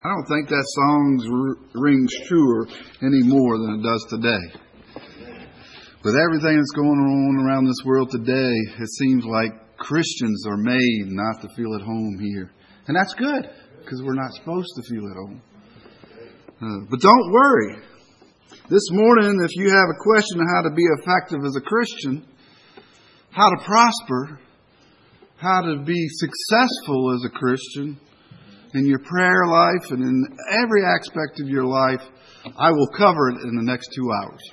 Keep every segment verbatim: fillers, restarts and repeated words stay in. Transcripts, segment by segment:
I don't think that song r- rings truer any more than it does today. With everything that's going on around this world today, it seems like Christians are made not to feel at home here. And that's good, because we're not supposed to feel at home. Uh, but don't worry. This morning, if you have a question on how to be effective as a Christian, how to prosper, how to be successful as a Christian, in your prayer life and in every aspect of your life, I will cover it in the next two hours.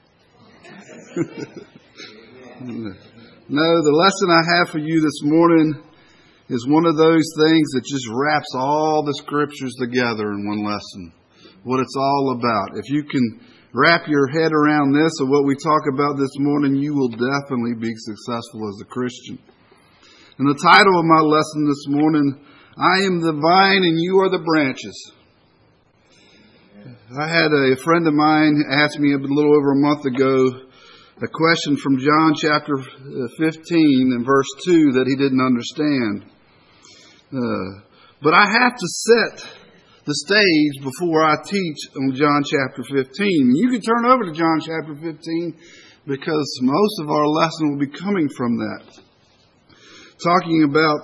No, the lesson I have for you this morning is one of those things that just wraps all the scriptures together in one lesson. What it's all about. If you can wrap your head around this or what we talk about this morning, you will definitely be successful as a Christian. And the title of my lesson this morning, I am the vine and you are the branches. I had a friend of mine ask me a little over a month ago a question from John chapter fifteen and verse two that he didn't understand. Uh, but I have to set the stage before I teach on John chapter fifteen. You can turn over to John chapter fifteen because most of our lesson will be coming from that. Talking about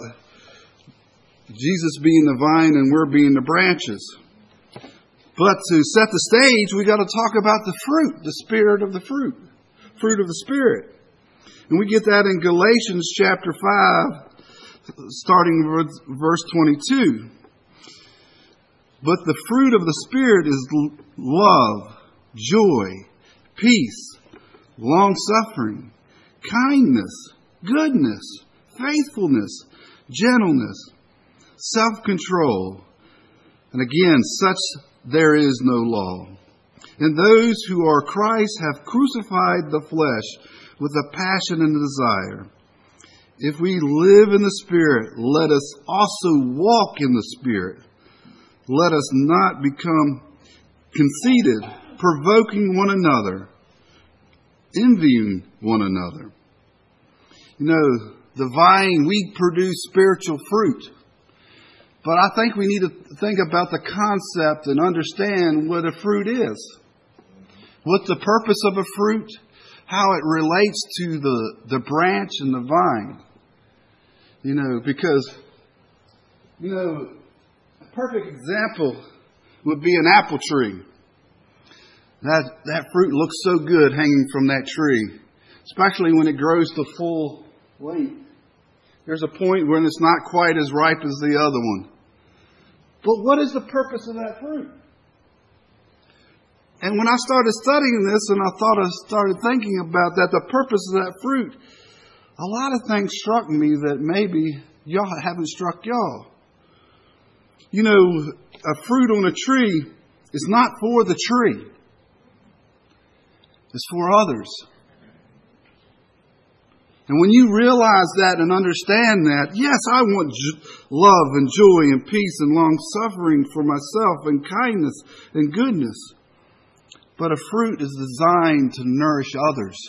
Jesus being the vine and we're being the branches. But to set the stage, we got to talk about the fruit, the spirit of the fruit, fruit of the Spirit. And we get that in Galatians chapter five, starting with verse twenty-two. But the fruit of the Spirit is love, joy, peace, long-suffering, kindness, goodness, faithfulness, gentleness, self-control. And again, such there is no law. And those who are Christ have crucified the flesh with a passion and a desire. If we live in the Spirit, let us also walk in the Spirit. Let us not become conceited, provoking one another, envying one another. You know, the vine, we produce spiritual fruit. But I think we need to think about the concept and understand what a fruit is. What the purpose of a fruit, how it relates to the, the branch and the vine. You know, because, you know, a perfect example would be an apple tree. That, that fruit looks so good hanging from that tree, especially when it grows to full length. There's a point when it's not quite as ripe as the other one. But what is the purpose of that fruit? And when I started studying this and I thought I started thinking about that, the purpose of that fruit, a lot of things struck me that maybe y'all haven't struck y'all. You know, a fruit on a tree is not for the tree. It's for others. And when you realize that and understand that, yes, I want j- love and joy and peace and long suffering for myself and kindness and goodness. But a fruit is designed to nourish others.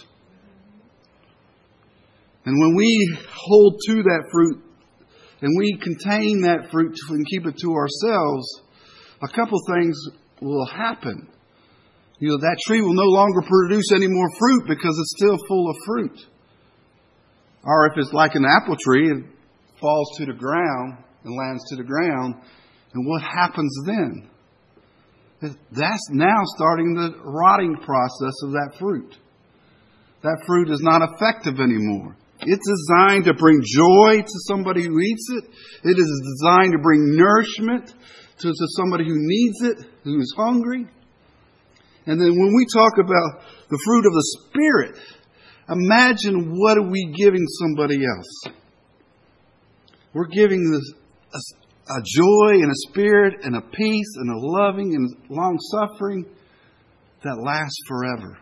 And when we hold to that fruit and we contain that fruit and keep it to ourselves, a couple things will happen. You know, that tree will no longer produce any more fruit because it's still full of fruit. Or if it's like an apple tree, it falls to the ground and lands to the ground. And what happens then? That's now starting the rotting process of that fruit. That fruit is not effective anymore. It's designed to bring joy to somebody who eats it. It is designed to bring nourishment to, to somebody who needs it, who is hungry. And then when we talk about the fruit of the Spirit, imagine what are we giving somebody else? We're giving this, a, a joy and a spirit and a peace and a loving and long suffering that lasts forever.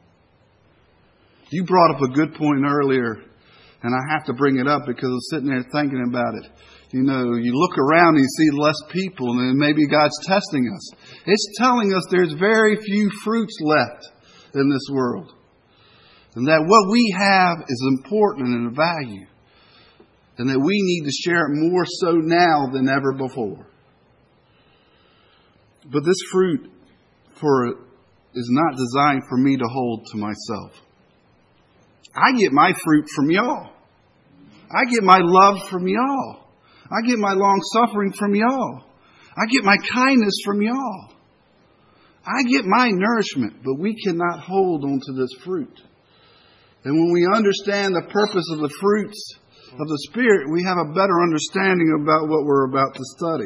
You brought up a good point earlier, and I have to bring it up because I was sitting there thinking about it. You know, you look around and you see less people, and maybe God's testing us. It's telling us there's very few fruits left in this world. And that what we have is important and of value. And that we need to share it more so now than ever before. But this fruit for is not designed for me to hold to myself. I get my fruit from y'all. I get my love from y'all. I get my long suffering from y'all. I get my kindness from y'all. I get my nourishment, but we cannot hold on to this fruit. And when we understand the purpose of the fruits of the Spirit, we have a better understanding about what we're about to study.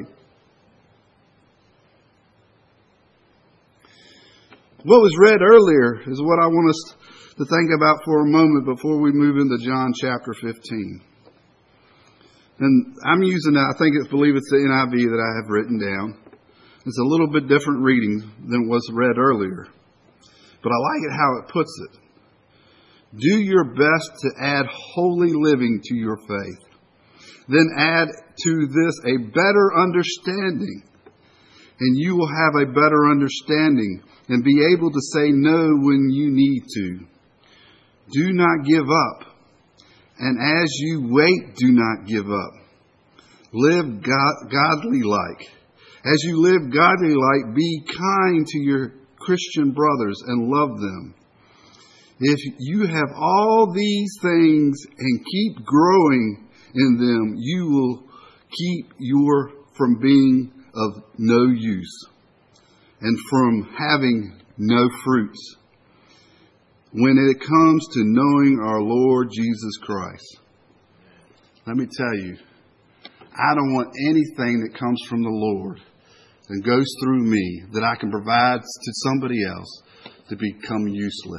What was read earlier is what I want us to think about for a moment before we move into John chapter fifteen. And I'm using that, I think it's, believe it's the N I V that I have written down. It's a little bit different reading than was read earlier. But I like it how it puts it. Do your best to add holy living to your faith. Then add to this a better understanding. And you will have a better understanding and be able to say no when you need to. Do not give up. And as you wait, do not give up. Live God, godly like. As you live godly like, be kind to your Christian brothers and love them. If you have all these things and keep growing in them, you will keep your from being of no use and from having no fruits when it comes to knowing our Lord Jesus Christ. Let me tell you, I don't want anything that comes from the Lord and goes through me that I can provide to somebody else to become useless.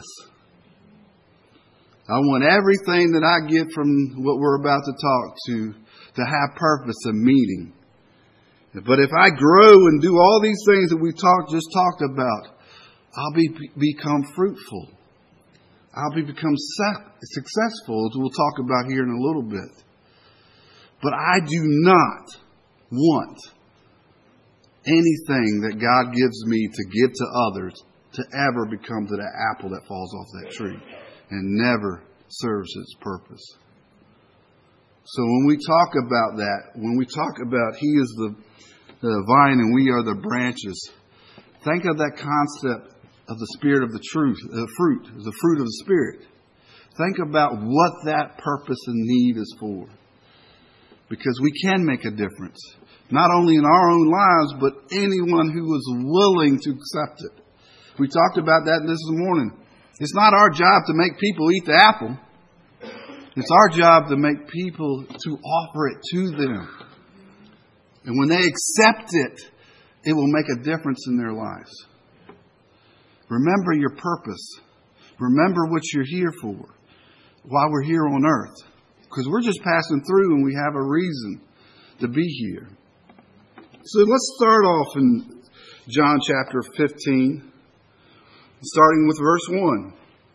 I want everything that I get from what we're about to talk to to have purpose and meaning. But if I grow and do all these things that we talked just talked about, I'll be become fruitful. I'll be become successful, as we'll talk about here in a little bit. But I do not want anything that God gives me to give to others to ever become to that apple that falls off that tree and never serves its purpose. So when we talk about that, when we talk about He is the, the vine and we are the branches, think of that concept of the spirit of the truth, the fruit, the fruit of the Spirit. Think about what that purpose and need is for. Because we can make a difference. Not only in our own lives, but anyone who is willing to accept it. We talked about that this morning. It's not our job to make people eat the apple. It's our job to make people, to offer it to them. And when they accept it, it will make a difference in their lives. Remember your purpose. Remember what you're here for while we're here on earth. Because we're just passing through and we have a reason to be here. So let's start off in John chapter fifteen, starting with verse one.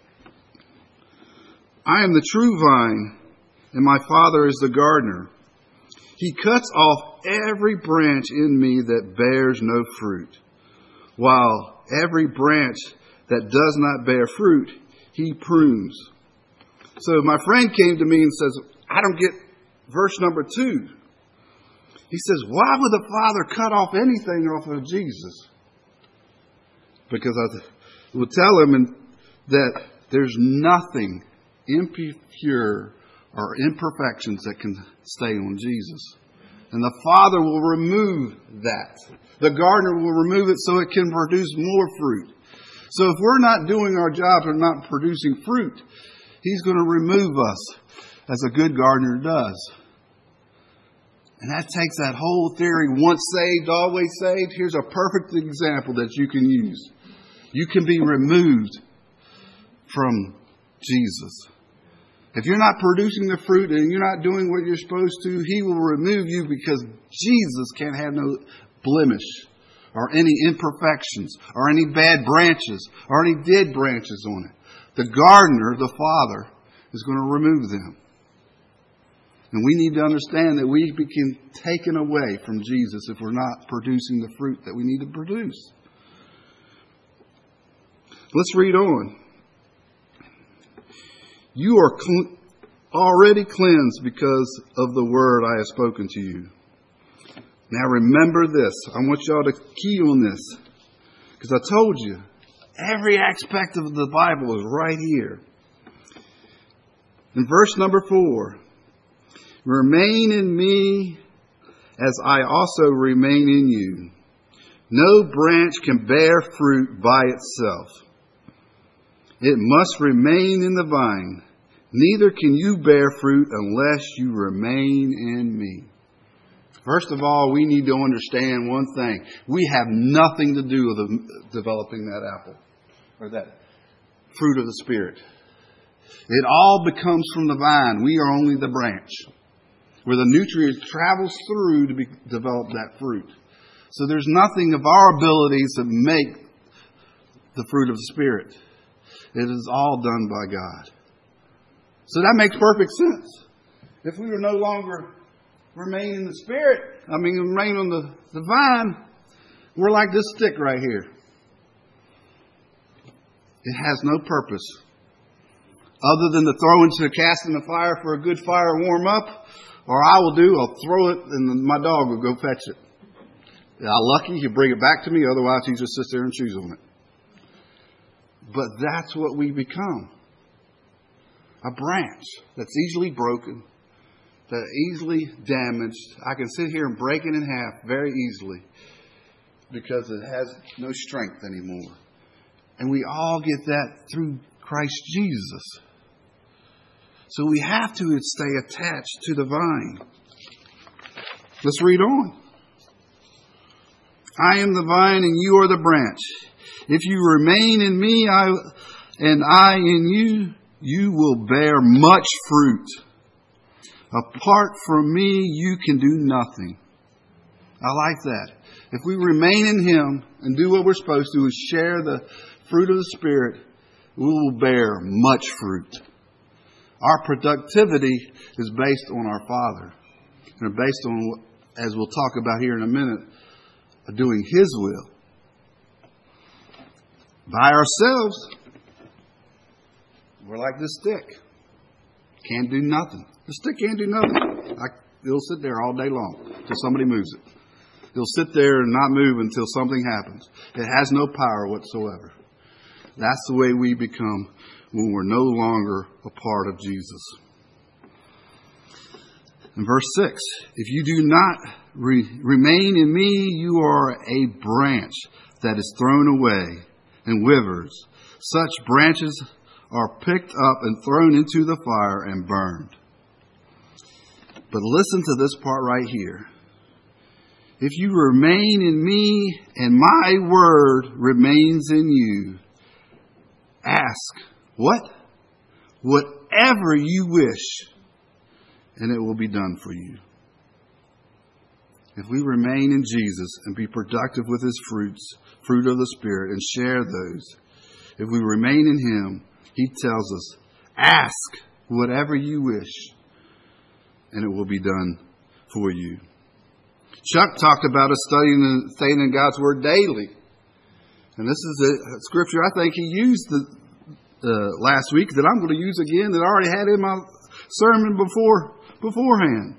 I am the true vine, and my Father is the gardener. He cuts off every branch in me that bears no fruit, while every branch that does not bear fruit, He prunes. So my friend came to me and says, I don't get verse number two. He says, why would the Father cut off anything off of Jesus? Because I will tell him that there's nothing impure or imperfections that can stay on Jesus. And the Father will remove that. The gardener will remove it so it can produce more fruit. So if we're not doing our job and not producing fruit, He's going to remove us as a good gardener does. And that takes that whole theory, once saved, always saved. Here's a perfect example that you can use. You can be removed from Jesus. If you're not producing the fruit and you're not doing what you're supposed to, He will remove you because Jesus can't have no blemish or any imperfections or any bad branches or any dead branches on it. The gardener, the Father, is going to remove them. And we need to understand that we become taken away from Jesus if we're not producing the fruit that we need to produce. Let's read on. You are cl- already cleansed because of the word I have spoken to you. Now remember this. I want y'all to key on this. Because I told you, every aspect of the Bible is right here. In verse number four, remain in me as I also remain in you. No branch can bear fruit by itself. It must remain in the vine. Neither can you bear fruit unless you remain in me. First of all, we need to understand one thing. We have nothing to do with developing that apple or that fruit of the Spirit. It all becomes from the vine. We are only the branch where the nutrient travels through to be, develop that fruit. So there's nothing of our abilities that make the fruit of the Spirit. It is all done by God. So that makes perfect sense. If we were no longer remain in the Spirit, I mean remain on the, the vine, we're like this stick right here. It has no purpose other than to throw into the cast in the fire for a good fire warm up, or I will do, I'll throw it and my dog will go fetch it. If I'm lucky, he'll bring it back to me, otherwise he just sits there and chews on it. But that's what we become. A branch that's easily broken, that's easily damaged. I can sit here and break it in half very easily because it has no strength anymore. And we all get that through Christ Jesus. So we have to stay attached to the vine. Let's read on. I am the vine and you are the branch. If you remain in me I, and I in you, you will bear much fruit. Apart from me, you can do nothing. I like that. If we remain in Him and do what we're supposed to, is share the fruit of the Spirit, we will bear much fruit. Our productivity is based on our Father. And based on, as we'll talk about here in a minute, doing His will. By ourselves, we're like this stick. Can't do nothing. The stick can't do nothing. I, it'll sit there all day long until somebody moves it. It'll sit there and not move until something happens. It has no power whatsoever. That's the way we become when we're no longer a part of Jesus. In verse six, if you do not re- remain in me, you are a branch that is thrown away and withers. Such branches are picked up and thrown into the fire and burned. But listen to this part right here. If you remain in me and my word remains in you, ask what? Whatever you wish, and it will be done for you. If we remain in Jesus and be productive with His fruits, fruit of the Spirit, and share those, if we remain in Him, He tells us, ask whatever you wish, and it will be done for you. Chuck talked about us studying and staying in God's Word daily. And this is a scripture I think he used the, uh, last week that I'm going to use again that I already had in my sermon before beforehand.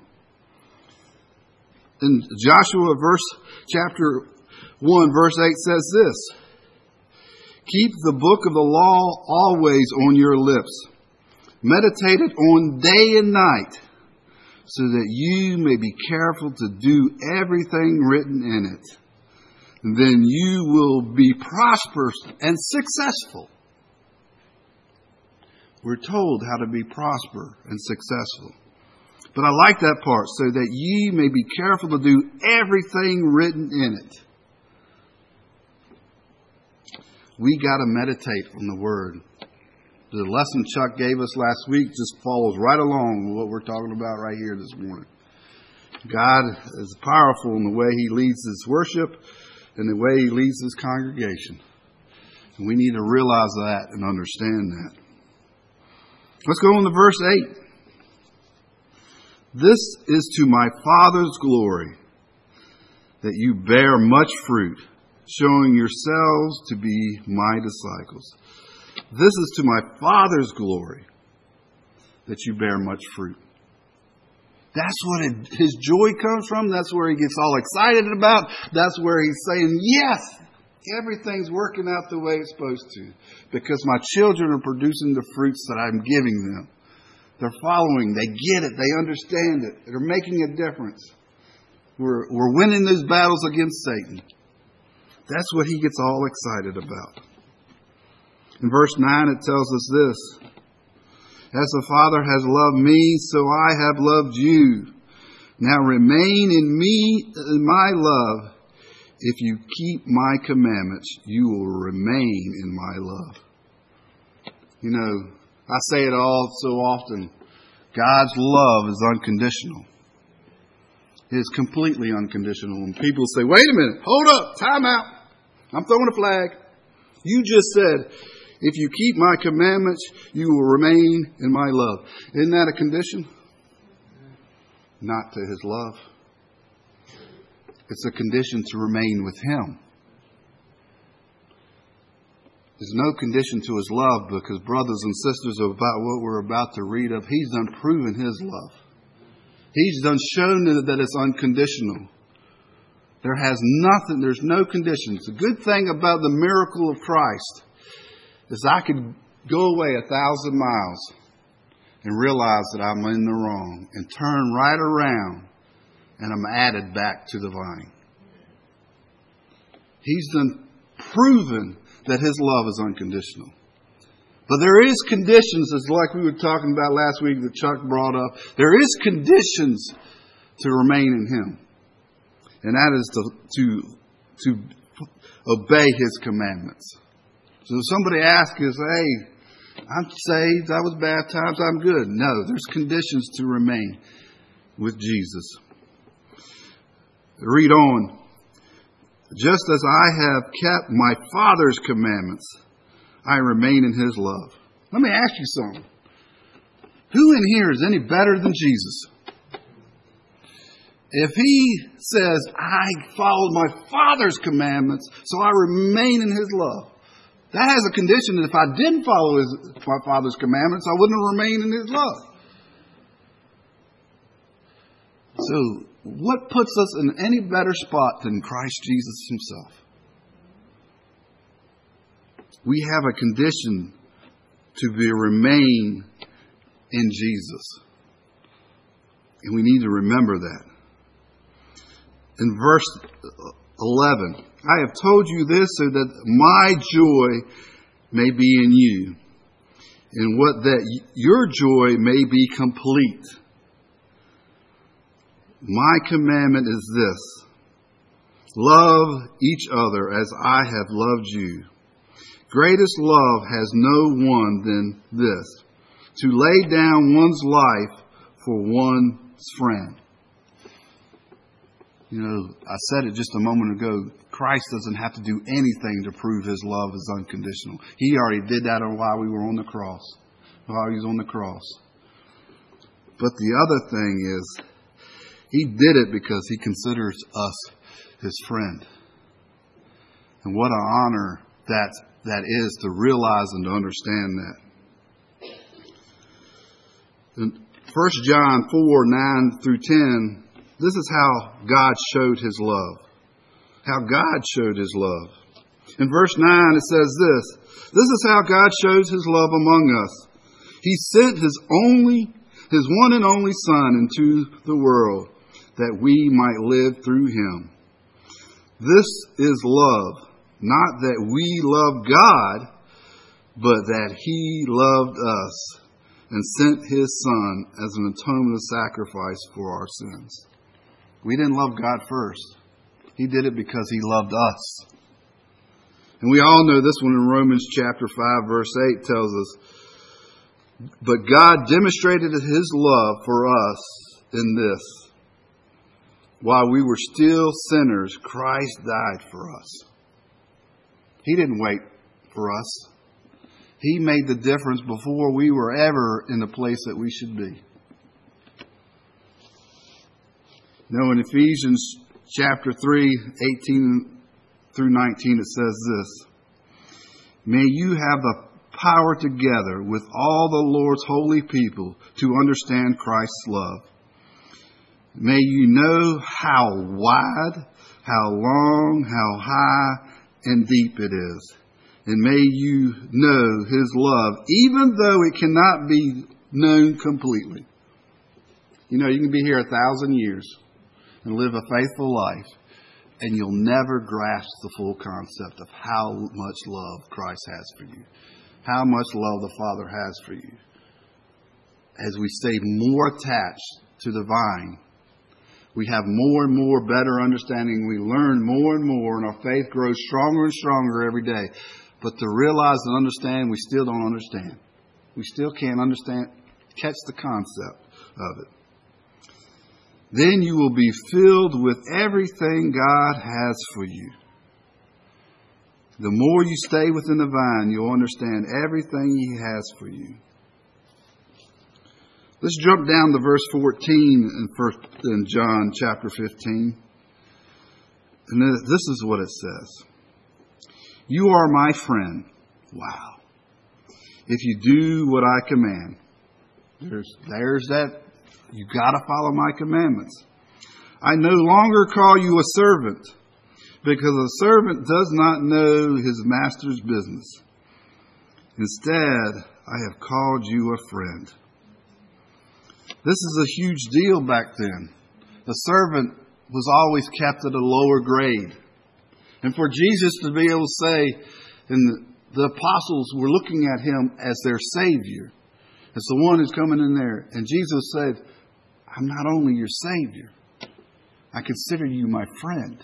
In Joshua verse chapter one, verse eight says this. Keep the book of the law always on your lips. Meditate it on day and night, so that you may be careful to do everything written in it. Then you will be prosperous and successful. We're told how to be prosperous and successful. But I like that part, so that ye may be careful to do everything written in it. We got to meditate on the Word. The lesson Chuck gave us last week just follows right along with what we're talking about right here this morning. God is powerful in the way He leads His worship and the way He leads His congregation. And we need to realize that and understand that. Let's go on to verse eight. This is to my Father's glory, that you bear much fruit, showing yourselves to be my disciples. This is to my Father's glory, that you bear much fruit. That's what it, his joy comes from. That's where he gets all excited about. That's where he's saying, yes, everything's working out the way it's supposed to. Because my children are producing the fruits that I'm giving them. They're following. They get it. They understand it. They're making a difference. We're, we're winning those battles against Satan. That's what he gets all excited about. In verse nine, it tells us this. As the Father has loved me, so I have loved you. Now remain in me, in my love. If you keep my commandments, you will remain in my love. You know, I say it all so often. God's love is unconditional. It is completely unconditional. When people say, wait a minute, hold up, time out. I'm throwing a flag. You just said, if you keep my commandments, you will remain in my love. Isn't that a condition? Not to his love. It's a condition to remain with him. There's no condition to his love because, brothers and sisters, about what we're about to read of, he's done proven his love. He's done shown that it's unconditional. There has nothing, there's no conditions. The good thing about the miracle of Christ is I could go away a thousand miles and realize that I'm in the wrong and turn right around and I'm added back to the vine. He's done proven that his love is unconditional. But there is conditions, as like we were talking about last week that Chuck brought up. There is conditions to remain in him. And that is to, to, to obey his commandments. So if somebody asks us, hey, I'm saved, I was baptized, I'm good. No, there's conditions to remain with Jesus. Read on. Just as I have kept my Father's commandments, I remain in his love. Let me ask you something. Who in here is any better than Jesus? If he says, I followed my Father's commandments, so I remain in his love. That has a condition that if I didn't follow his, my Father's commandments, I wouldn't remain in his love. So, what puts us in any better spot than Christ Jesus himself? We have a condition to be remain in Jesus. And we need to remember that. In verse eleven, I have told you this so that my joy may be in you, and what that your joy may be complete. My commandment is this: love each other as I have loved you. Greatest love has no one than this, to lay down one's life for one's friend. You know, I said it just a moment ago. Christ doesn't have to do anything to prove his love is unconditional. He already did that while we were on the cross, while he was on the cross. But the other thing is, he did it because he considers us his friend. And what an honor that, that is to realize and to understand that. In First John four, nine through ten, this is how God showed his love. How God showed his love. In verse nine, it says this: this is how God shows his love among us. He sent his only, his one and only Son into the world, that we might live through him. This is love, not that we love God, but that he loved us and sent his Son as an atonement sacrifice for our sins. We didn't love God first. He did it because he loved us. And we all know this one in Romans chapter five, verse eight tells us, but God demonstrated his love for us in this: while we were still sinners, Christ died for us. He didn't wait for us. He made the difference before we were ever in the place that we should be. Now in Ephesians chapter three, eighteen through nineteen, it says this: may you have the power together with all the Lord's holy people to understand Christ's love, May you know how wide, how long, how high and deep it is. And may you know His love, even though it cannot be known completely. You know, you can be here a thousand years and live a faithful life, and you'll never grasp the full concept of how much love Christ has for you, how much love the Father has for you. As we stay more attached to the vine, we have more and more better understanding. We learn more and more, and our faith grows stronger and stronger every day. But to realize and understand, we still don't understand. We still can't understand, catch the concept of it. Then you will be filled with everything God has for you. The more you stay within the vine, you'll understand everything He has for you. Let's jump down to verse fourteen in, first, in John chapter fifteen. And this is what it says. You are my friend. Wow. If you do what I command. There's, there's that. You got to follow my commandments. I no longer call you a servant, because a servant does not know his master's business. Instead, I have called you a friend. This is a huge deal back then. The servant was always kept at a lower grade. And for Jesus to be able to say, and the apostles were looking at Him as their Savior, as the one who's coming in there. And Jesus said, I'm not only your Savior, I consider you my friend.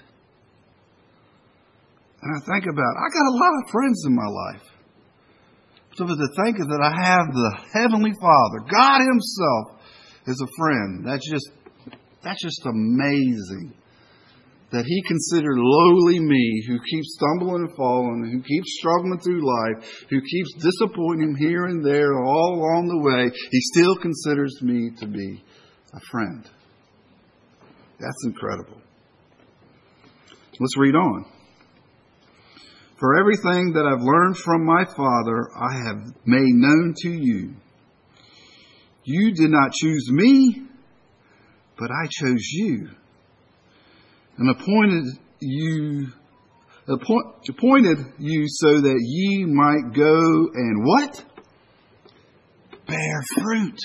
And I think about, I got a lot of friends in my life. So to think that I have the Heavenly Father, God Himself, as a friend, that's just, that's just amazing. That He considered lowly me, who keeps stumbling and falling, who keeps struggling through life, who keeps disappointing Him here and there all along the way. He still considers me to be a friend. That's incredible. Let's read on. For everything that I've learned from my Father, I have made known to you. You did not choose me, but I chose you. And appointed you, appoint, appointed you so that ye might go and what? Bear fruit.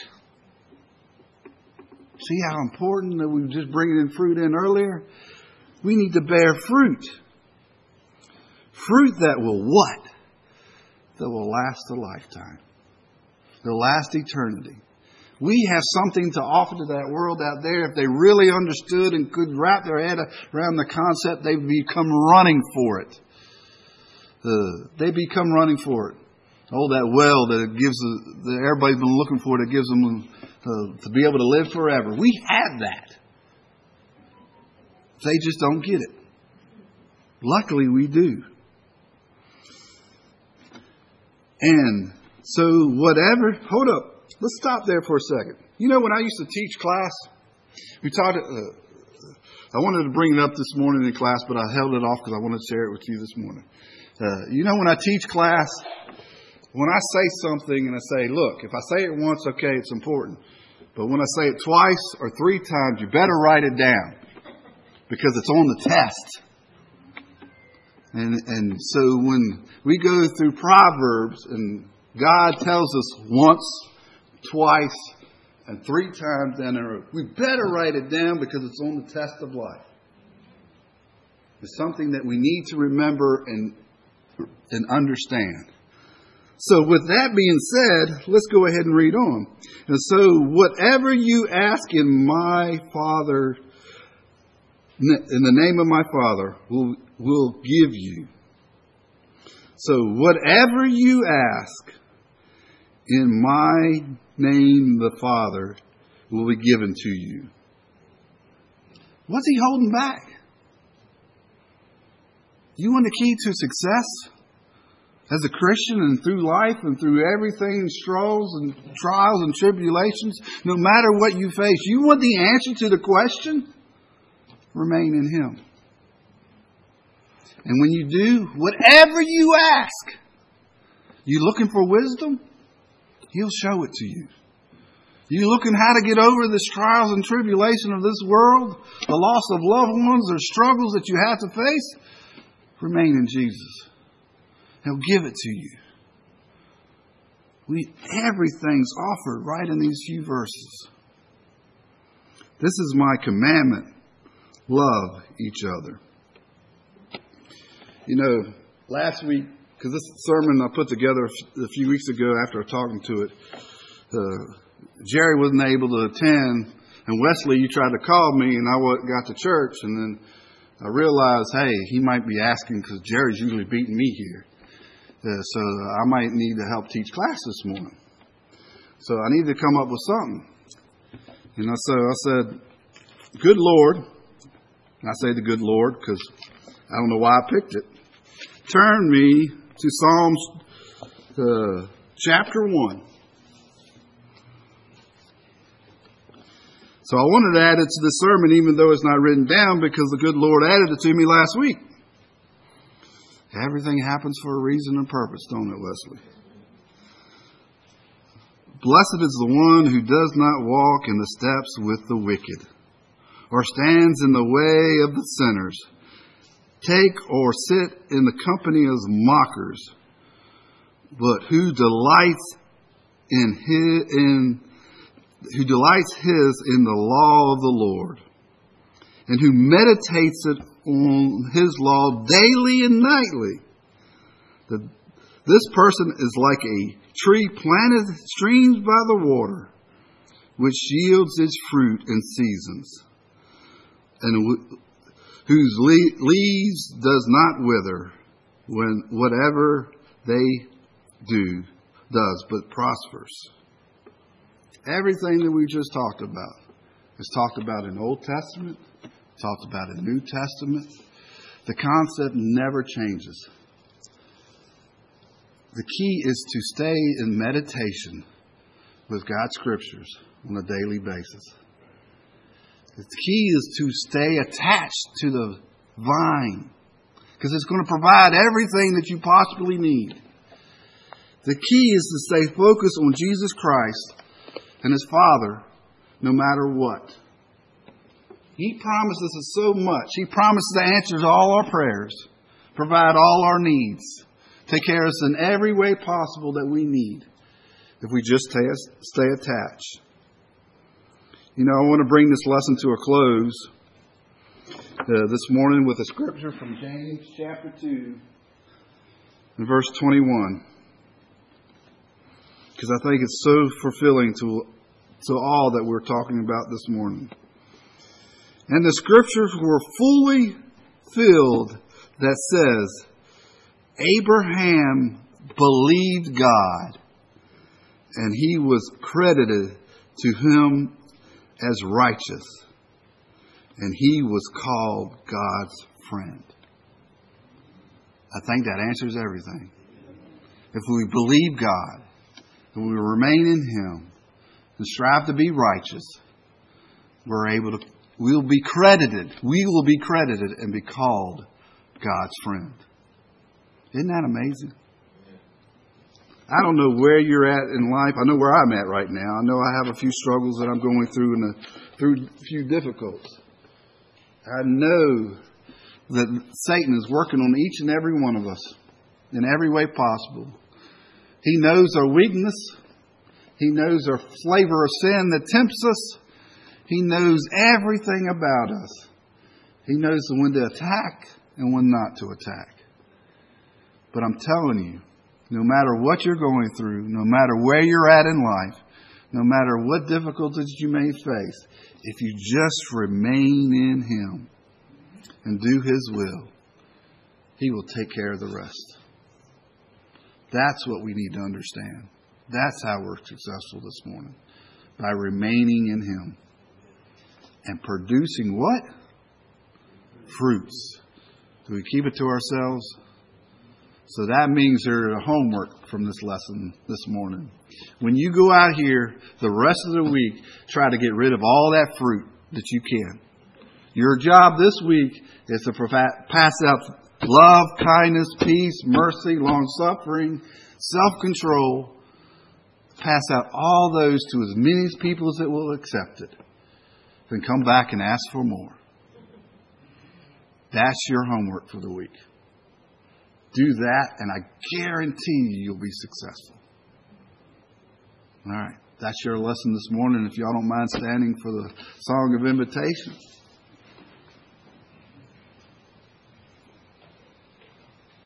See how important that we were just bringing in fruit in earlier? We need to bear fruit. Fruit that will what? That will last a lifetime. They'll last eternity. We have something to offer to that world out there. If they really understood and could wrap their head around the concept, they'd become running for it. Uh, they become running for it. Oh, that well that it gives the, that everybody's been looking for, that gives them uh, to be able to live forever. We have that. They just don't get it. Luckily, we do. And so whatever, hold up. Let's stop there for a second. You know, when I used to teach class, we taught it. Uh, I wanted to bring it up this morning in class, but I held it off because I wanted to share it with you this morning. Uh, you know, when I teach class, when I say something and I say, look, if I say it once, okay, it's important. But when I say it twice or three times, you better write it down because it's on the test. And, and so when we go through Proverbs and God tells us once, twice, and three times down the road, we better write it down because it's on the test of life. It's something that we need to remember and, and understand. So with that being said, let's go ahead and read on. And so whatever you ask in my Father, in the name of my Father, will will give you. So whatever you ask in my name, the Father, will be given to you. What's He holding back? You want the key to success as a Christian and through life and through everything, struggles and trials and tribulations, no matter what you face, you want the answer to the question? Remain in Him. And when you do, whatever you ask, you looking for wisdom? He'll show it to you. You looking how to get over this trials and tribulation of this world, the loss of loved ones, or struggles that you have to face? Remain in Jesus. He'll give it to you. We everything's offered right in these few verses. This is my commandment. Love each other. You know, last week, because this sermon I put together a few weeks ago after talking to it, uh, Jerry wasn't able to attend, and Wesley, you tried to call me, and I got to church, and then I realized, hey, he might be asking because Jerry's usually beating me here. Uh, so I might need to help teach class this morning. So I need to come up with something. You know, so I said, good Lord, and I say the good Lord because I don't know why I picked it. Turn me to Psalms uh, chapter one. So I wanted to add it to the sermon even though it's not written down because the good Lord added it to me last week. Everything happens for a reason and purpose, don't it, Wesley? Blessed is the one who does not walk in the steps with the wicked, or stands in the way of the sinners, take or sit in the company of mockers, but who delights in his, in who delights his in the law of the Lord, and who meditates it on his law daily and nightly. The, this person is like a tree planted streams by the water, which yields its fruit in seasons, and w- whose le- leaves does not wither, when whatever they do does but prospers. Everything that we just talked about is talked about in Old Testament, talked about in New Testament. The concept never changes. The key is to stay in meditation with God's scriptures on a daily basis. The key is to stay attached to the vine because it's going to provide everything that you possibly need. The key is to stay focused on Jesus Christ and His Father no matter what. He promises us so much. He promises to answer all our prayers, provide all our needs, take care of us in every way possible that we need if we just stay, stay attached. You know, I want to bring this lesson to a close uh, this morning with a scripture from James chapter two and verse twenty-one. Because I think it's so fulfilling to, to all that we're talking about this morning. And the scriptures were fully filled that says, Abraham believed God, and he was credited to him as righteous, and he was called God's friend. I think that answers everything. If we believe God, and we remain in Him, and strive to be righteous, we're able to, we'll be credited, we will be credited and be called God's friend. Isn't that amazing? I don't know where you're at in life. I know where I'm at right now. I know I have a few struggles that I'm going through and a, through a few difficulties. I know that Satan is working on each and every one of us in every way possible. He knows our weakness. He knows our flavor of sin that tempts us. He knows everything about us. He knows when to attack and when not to attack. But I'm telling you, no matter what you're going through, no matter where you're at in life, no matter what difficulties you may face, if you just remain in Him and do His will, He will take care of the rest. That's what we need to understand. That's how we're successful this morning. By remaining in Him. And producing what? Fruits. Do we keep it to ourselves? So that means there's a homework from this lesson this morning. When you go out here the rest of the week, try to get rid of all that fruit that you can. Your job this week is to pass out love, kindness, peace, mercy, long-suffering, self-control, pass out all those to as many people as it will accept it. Then come back and ask for more. That's your homework for the week. Do that, and I guarantee you you'll be successful. All right. That's your lesson this morning. If y'all don't mind standing for the song of invitation.